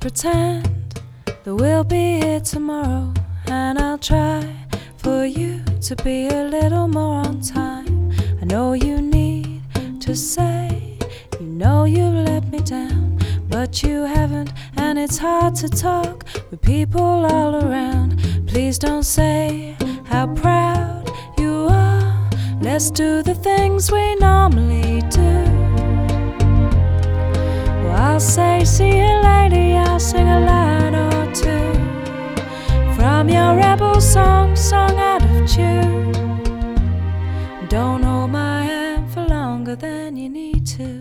pretend that we'll be here tomorrow, and I'll try for you to be a little more on time. I know you need to say, you know you've let me down, but you haven't, and it's hard to talk with people all around. Please don't say how proud you are. Let's do the things we normally do. Well, I'll say see you later, I'll sing a line or two from your rebel song sung out of tune. Don't hold my hand for longer than you need to.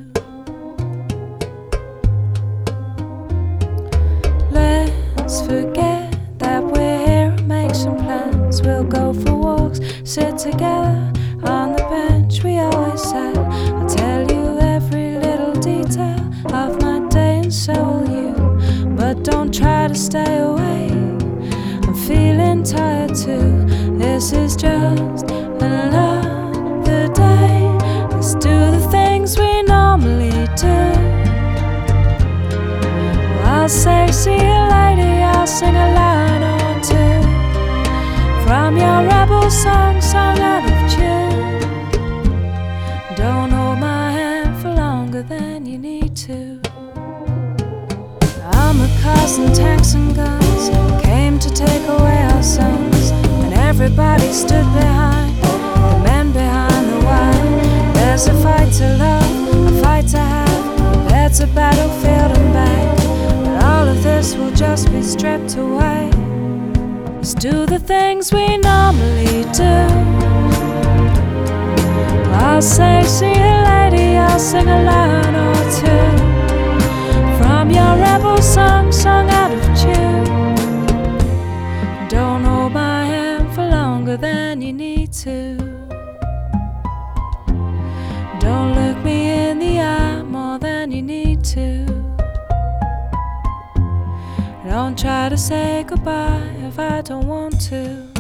Let's forget that we're here and make some plans. We'll go for walks, sit together on the bench we always sat. I'll tell you every little detail of my day, and so will you. But don't try to stay away, I'm feeling tired too. This is just another day. Let's do the things we normally do. I'll say see you later, I'll sing a line or two from your rebel song sung out of tune. Don't hold my hand for longer than you need to. Armored cars and tanks and guns came to take away our sons, and everybody stood behind the men behind the wire. There's a fight to love, a fight to have, there's a battlefield and back. All of this will just be stripped away. Let's do the things we normally do. I'll say see you later, I'll sing a line or two from your rebel song sung out of tune. Don't hold my hand for longer than you need to. Don't look me in the eye more than you need to. Don't try to say goodbye if I don't want to.